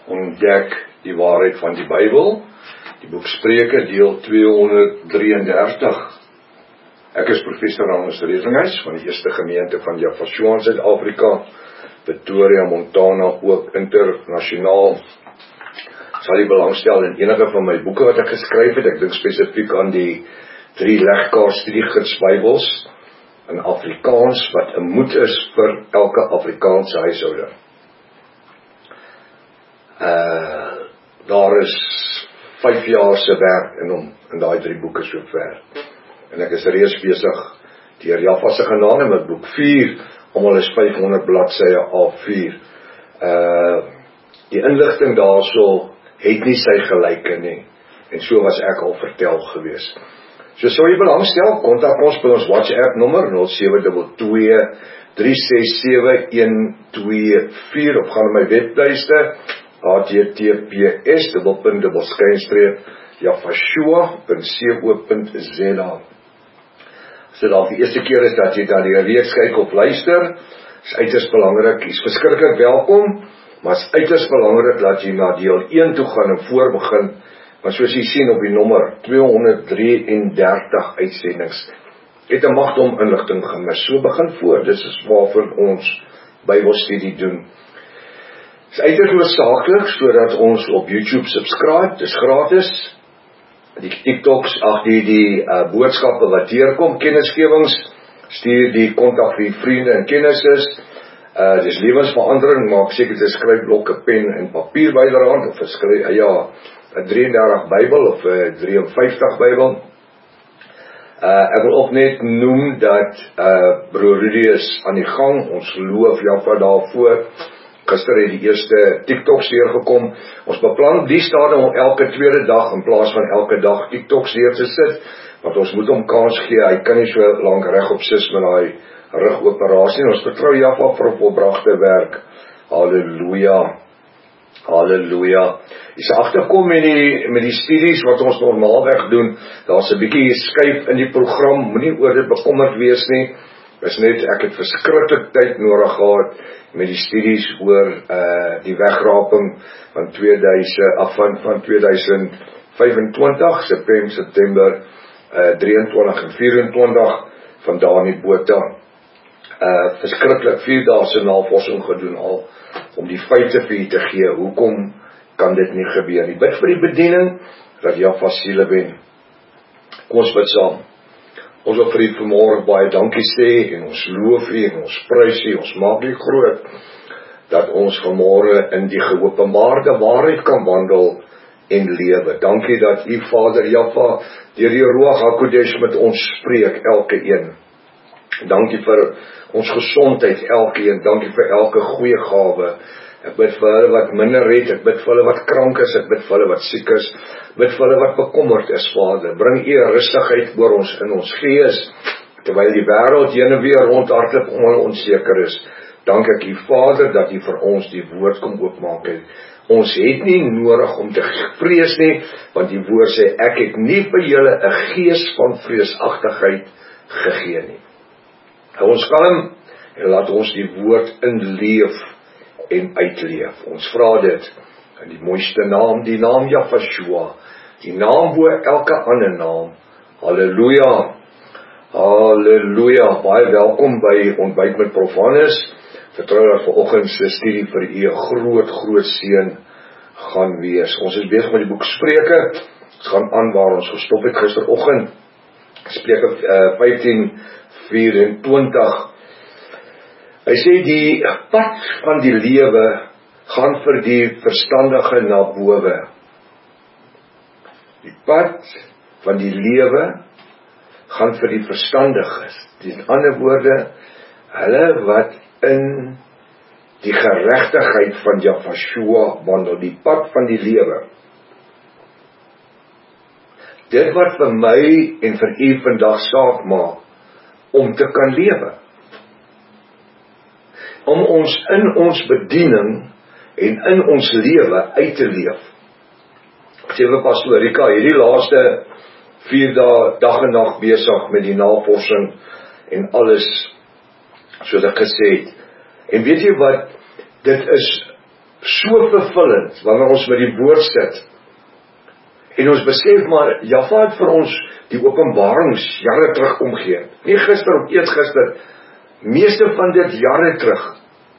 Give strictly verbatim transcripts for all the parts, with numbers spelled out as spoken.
ontdek die waarheid van die Bybel. Die boek Spreuke, deel tweehonderddrieëndertig. Ek is professor Hannes Redinghuis van die eerste gemeente van Jaffa in Suid-Afrika, Pretoria, Montana, ook internasionaal. Sal jy belangstel in enige van my boeke wat ek geskryf het. Ek dink spesifiek aan die drie legkaart studiegids Bybels in Afrikaans, wat 'n moed is vir elke Afrikaanse huishouder. Uh, daar is vyf jaar se werk in hom, in daai drie boeke so ver. En ek is reeds besig deur Jaffa se genade met boek vier, almal is vyfhonderd bladsye A vier. Uh, die inligting daarso het nie sy gelyke nie, en so was ek al vertel gewees. So sou jy belangstel, kontak ons by ons WhatsApp nommer nul sewe twee twee, drie ses sewe, een twee vier of gaan na my webtuiste h t t p s dubbelpunt dubbel skynstreep jafashua punt co punt z a. As dit al die eerste keer is dat jy dan die reeks kyk of luister, is uiters belangrik, jy is verskriklik welkom, maar is uiters belangrik dat jy na deel een toe gaan en voorbegin, want soos jy sien op die nommer tweehonderddrieëndertig uitsendings, het 'n magte om inligting gemis. So begin voor, dit is waarvoor ons Bybelstudie doen. Dit is uiters noodsaaklik, sodat ons op YouTube subscribe, dit is gratis. Die TikToks, ag die, die uh, boodskappe wat deurkom, kennisgewings, stuur die kontak vir die vriende en kennisses. Uh, dis lewensverandering, maak seker dit skryf blokke, pen en papier byderhand, of skryf, ja, 'n drieëndertig Bybel of 'n drieënvyftig Bybel. Uh, ek wil ook net noem dat uh, Broer Rudy is aan die gang, ons loof Jaffa daarvoor. Gister het die eerste TikToks deurgekom. Ons beplan die stadium om elke tweede dag in plaas van elke dag TikToks deur te sit, want ons moet hom kans gee, hy kan nie so lank regop sit met daai rugoperasie. Ons vertrou Jaffa vir volbragte werk. Halleluja. Halleluja. Jy sê agterkom met die met die studies wat ons normaalweg doen. Daar's 'n bietjie skuif in die program. Moenie oor dit bekommerd wees nie. Is net ek het verskriklik tyd nodig gehad met die studies oor uh die wegraping van tweeduisend af van van tweeduisend vyfentwintig September September uh drieëntwintig en vyfentwintig van Dani Botha. Uh verskriklik vier dae se navorsing gedoen al om die feite vir u te gee. Hoekom kan dit nie gebeur nie? Bid vir die bediening dat Jaffa siele wen. Kom ons bid saam. Ons wil vir u vanmôre baie dankie sê en ons loof u en ons prys u, ons maak u groot dat ons vanmôre in die geopenbaarde waarheid kan wandel en lewe. Dankie dat u Vader Jaffa deur die Ruach HaKodesh met ons spreek, elke een. Dankie vir ons gesondheid, elke een. Dankie vir elke goeie gawe. Ek bid vir hulle wat minder het, ek bid vir hulle wat krank is, ek bid vir hulle wat siek is, ek bid vir hulle wat bekommerd is, Vader. Bring u rustigheid oor ons in ons gees, terwyl die wêreld heen en weer rondhardloop omdat onseker is. Dank ek u Vader dat u vir ons die woord kom oopmaak het. Ons het nie nodig om te vrees nie, want die woord sê, ek het nie vir julle 'n gees van vreesagtigheid gegee nie. Hou ons kalm en laat ons die woord inleef en uitleef. Ons vra dit in die mooiste naam, die naam Jafashua, die naam bo elke ander naam. Halleluja. Halleluja. Baie welkom by Ontbyt met Prof Hannes. Vertrou dat vanoggend se studie vir u 'n groot groot seën gaan wees. Ons is besig met die boek Spreuke. Ons gaan aan waar ons gestop het gisteroggend. Spreuke uh, vyftien vyfentwintig. Hy sê die pad van die lewe gaan vir die verstandige na bowe. Die pad van die lewe gaan vir die verstandiges. In ander woorde, hulle wat in die geregtigheid van Jafashua wandel, die pad van die lewe. Dit wat vir my en vir u vandag saak maak om te kan lewe. Om ons in ons bediening en in ons lewe uit te leef. Ek sê vir Pastoor Rika, hierdie laaste vier dae, dag en nag besig met die navorsing en alles, soos ek gesê het. En weet jy wat, dit is so vervullend, wanneer ons met die woord sit, en ons besef maar, Jaffa het vir ons die openbarings jare terug omgee, nie gister of eersgister, meeste van dit jare terug.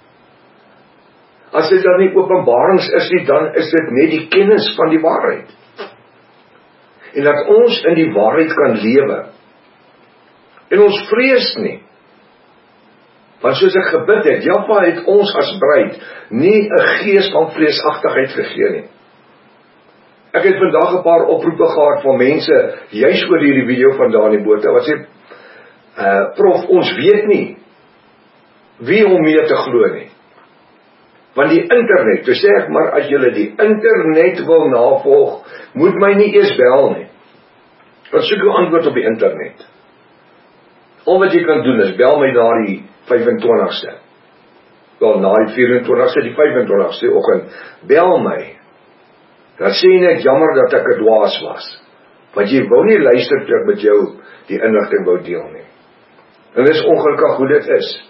As dit dan nie openbarings is nie, dan is dit net die kennis van die waarheid. En dat ons in die waarheid kan lewe. En ons vrees nie. Want soos ek gebid het, Jaffa het ons as bruid nie 'n gees van vreesagtigheid gegee nie. Ek het vandag 'n paar oproepe gehad van mense, juis oor hierdie video van Dani Botha, wat sê, uh, prof, ons weet nie wie om mee te glo nie. Want die internet, toe sê ek maar, as julle die internet wil navolg, moet my nie eers bel nie. Want soek jou antwoord op die internet. Al wat jy kan doen is, bel my daar die vyf en twintigste. Wel, na die vier en twintigste, die vyf en twintigste oggend, bel my. Dan sê jy net, jammer dat ek 'n dwaas was. Want jy wou nie luister toe ek met jou die inligting wou deel nie. En dit is ongelukkig hoe dit is.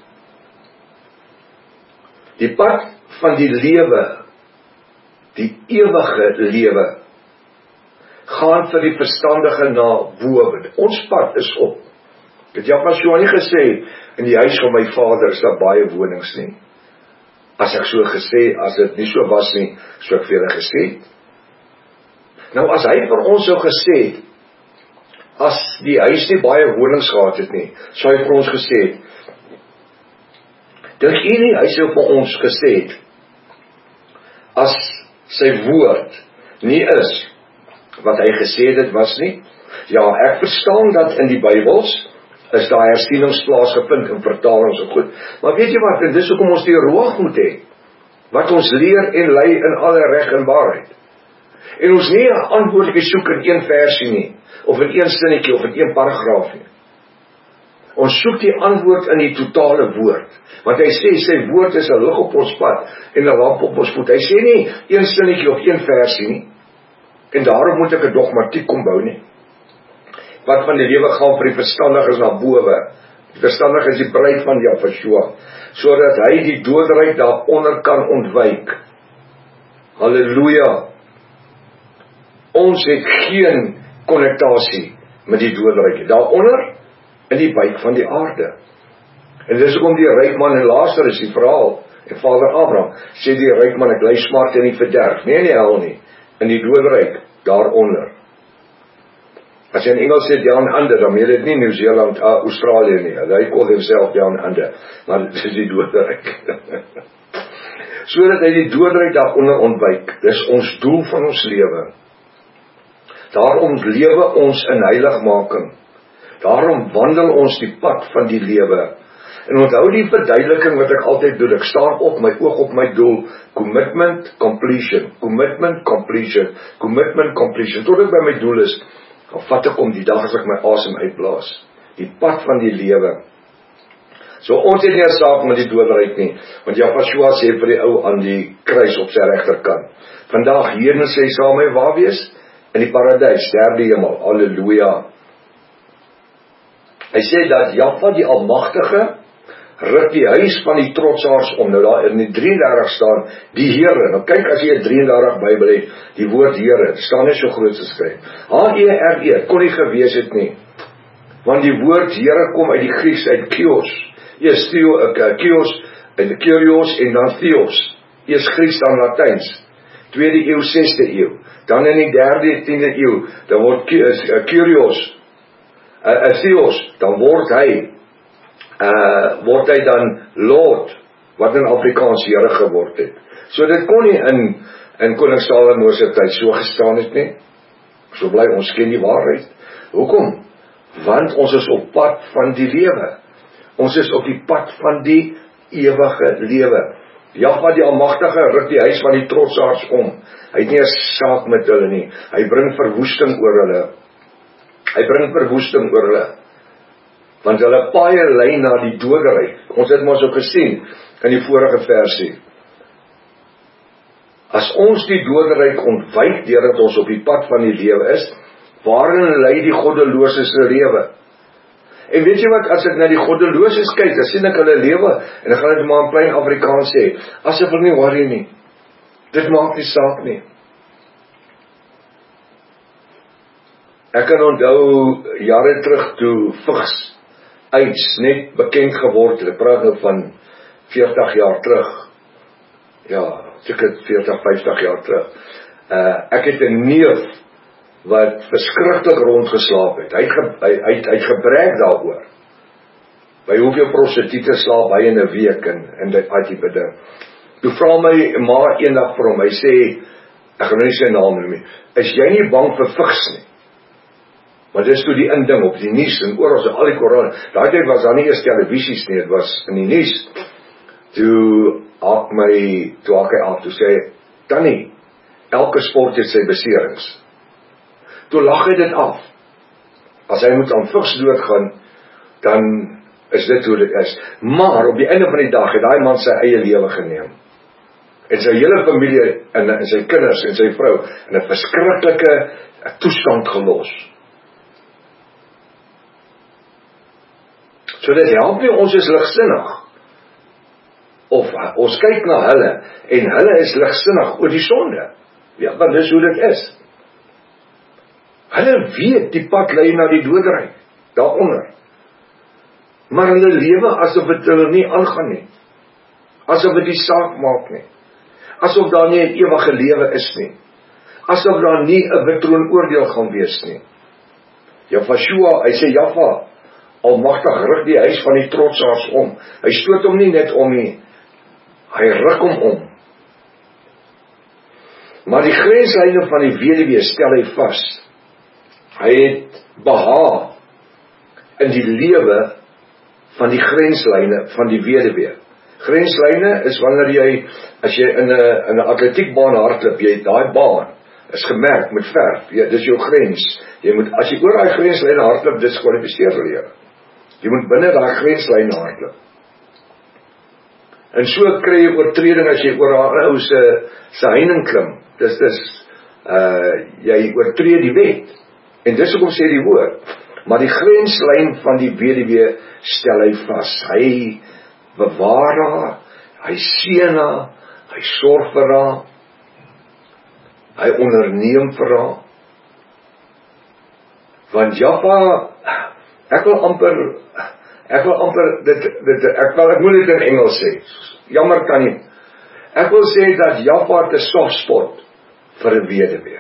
Die pad van die lewe, die ewige lewe, gaan vir die verstandige na bo. Ons pad is op. Het Jaffa so nie gesê, in die huis van my vader is daar baie wonings nie. As ek so gesê, as dit nie so was nie, so ek vir julle gesê. Nou as hy vir ons sou gesê het, as die huis nie baie wonings gehad het nie, sou hy vir ons gesê het, dink jy nie, hy sou vir ons gesê het, as sy woord nie is, wat hy gesê dit was nie. Ja, ek verstaan dat in die Bybels, is daar hersienings plaasgevind in vertalings en goed. Maar weet jy wat, en dis hoekom ons die Ruach moet hê, wat ons leer en lei in alle reg en waarheid. En ons nie 'n antwoordjie soek in een versie nie, of in een sinnetjie, of in een paragraaf nie. Ons soek die antwoord in die totale woord. Want hy sê, sy woord is 'n lig op ons pad, en 'n lamp op ons voet. Hy sê nie, een sinnetjie of een versie nie, en daarom moet ek 'n dogmatiek kom bou nie. Wat van die lewe gaan vir die verstandiges na bowe. Die verstandige is die bruid van Jaffa, sodat hy die doodryk daaronder kan ontwyk. Halleluja. Ons het geen konnektasie met die doodryk. Daaronder, in die buik van die aarde. En dis hoekom die ryk man en Lazarus, die verhaal, en Vader Abraham, sê die ryk man, ek ly smart in die verderf. Nee, nie hel nie. In die doodryk, daaronder. As jy in Engels sê down under, dan meen dit nie New Zealand, uh, Australië nie. They call themselves down under. Maar dit is die doodryk. So dat hy die doodryk daaronder ontwyk. Dis ons doel van ons lewe. Daarom lewe ons in heiligmaking. Daarom wandel ons die pad van die lewe. En onthou die verduideliking wat ek altyd doen. Ek staan op, my oog op my doel. Commitment, completion. Commitment, completion. Commitment, completion. Tot ek by my doel is, dan vat ek om die dag as ek my asem uitblaas. Die pad van die lewe. So ons het nie 'n saak met die doodryk nie. Want Jaffa sê vir die ou aan die kruis op sy regterkant. Vandag hierna sê hy saam my waar wees? In die paradys, derde hemel. Halleluja. Hy sê dat Jaffa die Almagtige ruk die huis van die trotsaars om. Nou daar in die drieëndertig staan, die Here. Nou kyk as jy 'n drieëndertig Bybel het, die woord Here, dit staan nie so groot geskryf. H E R E, kon nie gewees het nie. Want die woord Here kom uit die Grieks, uit Kyrios. Eers Theo, Kyrios, en Kyrios en dan Theos. Eers Grieks dan Latyns. Tweede eeu, sesde eeu. Dan in die derde, tiende eeu, dan word Kyrios, uh, Theos, dan word hy Uh, word hy dan Lord, wat in Afrikaans Here geword het. So dit kon nie in, in Koning Salomo se tyd so gestaan het nie. So bly ons ken die waarheid. Hoekom? Want ons is op pad van die lewe. Ons is op die pad van die ewige lewe. Jaffa die Almagtige ruk die huis van die trotsaars om. Hy het nie 'n saak met hulle nie. Hy bring verwoesting oor hulle. Hy bring verwoesting oor hulle. Want hulle paaie lei na die doderyk. Ons het mos ook gesien in die vorige versie. As ons die doderyk ontwyk deurdat ons op die pad van die lewe is, waarin lei die goddelose se lewe? En weet jy wat, as ek na die goddeloses kyk, dan sien ek hulle lewe, en dan gaan ek maar in plain Afrikaans sê, asof hulle nie worry nie. Dit maak nie saak nie. Ek kan onthou, jare terug toe Vigs AIDS net bekend geword het, ek praat nou van veertig jaar terug, ja, seker veertig, vyftig jaar terug, uh, ek het 'n neef, wat verskriklik rondgeslaap het, hy het, ge, hy, hy, hy het gebrek daaroor, by hoeveel prostituie slaap hy in 'n week, en, en dit uit die beding. Toe vra my ma eendag vir hom, hy sê, ek gaan nou nie sy naam noem nie, is jy nie bang vir Vigs nie? Maar dis toe die inding op die nuus en oral so al die korane. Daai tyd was daar nie eers televisies nie, dit was in die nuus. Toe haak my, toe haak hy af, toe sê, Tannie, elke sport het sy beserings. Toe lag hy dit af. As hy moet aan Vigs doodgaan, dan is dit hoe dit is. Maar op die einde van die dag het daai man sy eie lewe geneem. En sy hele familie, en, en sy kinders en sy vrou, in 'n verskriklike toestand gelos. So dit help nie, ons is ligsinnig. Of ons kyk na hulle, en hulle is ligsinnig oor die sonde. Ja, want dis hoe dit is. Hulle weet die pad lei na die doodryk, daaronder. Maar hulle lewe asof dit hulle nie aangaan nie. Asof dit die saak maak nie. Asof daar nie 'n ewige lewe is nie. Asof daar nie 'n betroonoordeel gaan wees nie. Jafashua, hy sê Jaffa, Almagtig rig die huis van die trotsaars om. Hy stoot hom nie net om nie, hy ruk hom om. Maar die grenslyne van die weduwee stel hy vas. Hy het behaag in die lewe van die grenslyne van die weduwee. Grenslyne is wanneer jy, as jy in 'n in 'n atletiekbaan hardloop, jy daai baan is gemerk met verf. Ja, dis jou grens. Jy moet, as jy oor daai grenslyne hardloop, diskwalifiseer hulle jou. Jy moet binne daai grenslyne hardloop. En so kry jy oortreding as jy oor 'n ou se se heining klim. Dis dis uh jy oortree die wet. En dis hoekom sê die woord. Maar die grenslyn van die weduwee stel hy vas. Hy bewaar haar, hy seën haar, hy sorg vir haar, hy onderneem vir haar. Want Jaffa, ek wil amper, ek wil amper, dit, dit, ek, wil, ek moet dit in Engels sê, jammer kan nie, ek wil sê dat Jaffa het 'n soft spot vir 'n weduwee.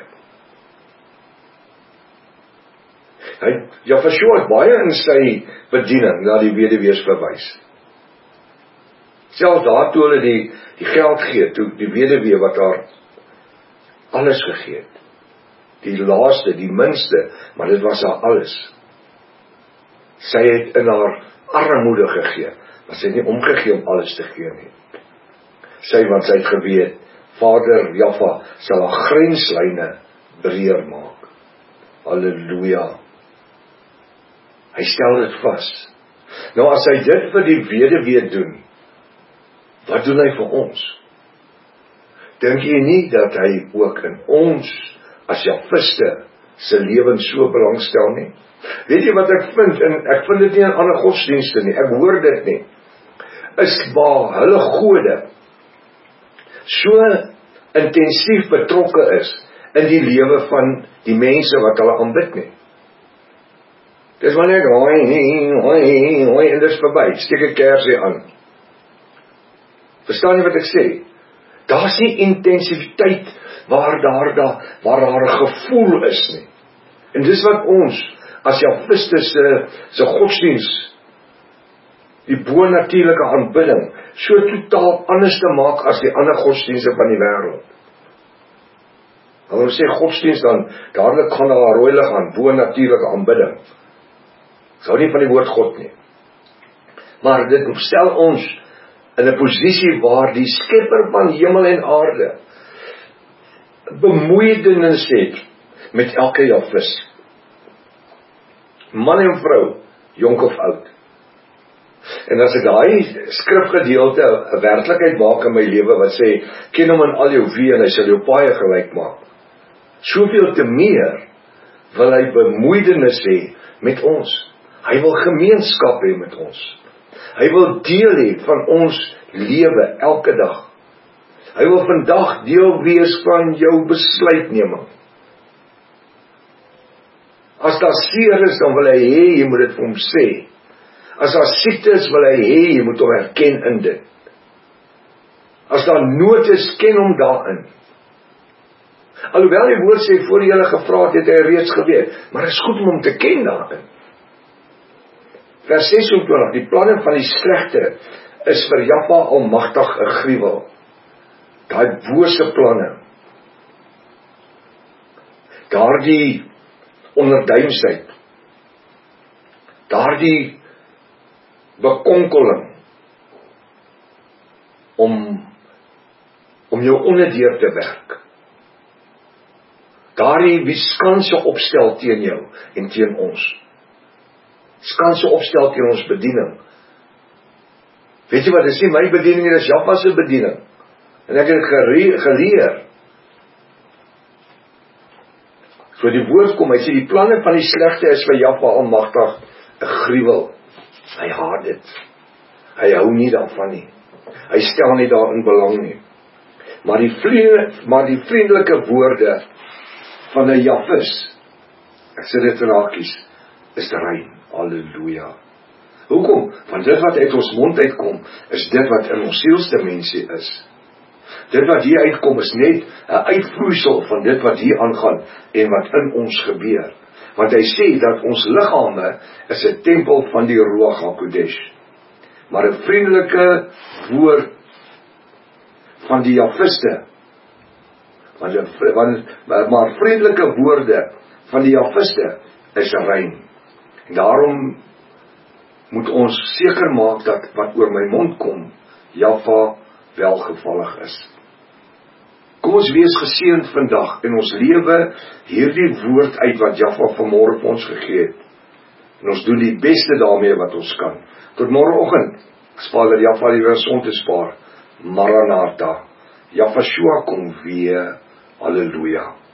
Hy, Jafashua het baie in sy bediening na die weduwees verwys. Selfs daartoe hulle die, die geld gee, toe die weduwee wat haar alles gegee het. Die laaste, die minste, maar dit was haar alles. Sy het in haar armoede gegee, maar sy het nie omgegee om alles te gee nie. Sy, want sy het geweet, Vader Jaffa sal haar grenslyne breër maak. Halleluja. Hy stel dit vas. Nou as hy dit vir die weduwee doen, wat doen hy vir ons? Dink jy nie dat hy ook in ons as Jafiste se lewens so belangstel nie? Weet jy wat ek vind, en ek vind dit nie in ander godsdienste nie, ek hoor dit nie, is waar hulle gode so intensief betrokke is in die lewe van die mense wat hulle aanbid nie. Dis maar net hoi, hoi, hoi, en dis verby, steek 'n kersie aan. Verstaan jy wat ek sê? Daar's nie intensiteit waar daar, daar, waar daar 'n gevoel is nie. En dis wat ons, as Jafiste se, se godsdiens, die bonatuurlike aanbidding, so totaal anders te maak as die ander godsdienste van die wêreld. Hulle sê godsdienst dan, dadelik gaan daar 'n rooi lig aan, bonatuurlike aanbidding. Dis hou nie van die woord God nie. Maar dit stel ons in 'n posisie waar die skepper van hemel en aarde bemoeienis het met elke Jafis. Man en vrou, jonk of oud. En as ek daai skrifgedeelte 'n werklikheid maak in my lewe wat sê, ken hom in al jou weë en hy sal jou paaie gelyk maak. Soveel te meer wil hy bemoeienis hê met ons. Hy wil gemeenskap hê met ons. Hy wil deel hê van ons lewe elke dag. Hy wil vandag deel wees van jou besluitneming. As daar seer is, dan wil hy hê, jy moet dit vir hom sê. As daar siekte is, wil hy hê, jy moet hom herken in dit. As daar nood is, ken hom daarin. Alhoewel die woord sê, voor jy hulle gevra het, het hy reeds geweet, maar het is goed om hom te ken daarin. Vers sesentwintig, die planne van die slegte is vir Jahwe almagtig 'n gruwel. Daai bose planne, daardie onderduimsheid, daardie bekonkeling om om jou onderdeur te werk, daardie wie skanse opstel teen jou en teen ons, skanse opstel teen ons bediening. Weet jy wat, dis nie my bediening, dit is Jahwe se bediening, en ek het gere, geleer. So die woord kom, hy sê die planne van die slegte is vir Jahwe almagtig 'n gruwel. Hy haat dit. Hy hou nie daarvan nie. Hy stel nie daarin belang nie. Maar die vriendelike, maar die vriendelike woorde van 'n Jahwis, ek sê dit in hakies, is rein. Halleluja. Hoekom? Want dit wat uit ons mond uitkom, is dit wat in ons sielsdimensie is. Dit wat hier uitkom is net 'n uitvloeisel van dit wat hier aangaan en wat in ons gebeur. Want hy sê dat ons liggame is 'n tempel van die Ruach HaKodesh. Maar 'n vriendelike woord van die Jahwiste, want, want, maar vriendelike woorde van die Jahwiste is rein. En daarom moet ons seker maak dat wat oor my mond kom, Jahwe welgevallig is. Kom ons wees geseënd vandag en ons lewe hierdie woord uit wat Jahwe vanmôre vir ons gegee het. En ons doen die beste daarmee wat ons kan. Tot môreoggend, Vader Jahwe die weer te spaar. Maranatha. Jahwe kom weer. Halleluja.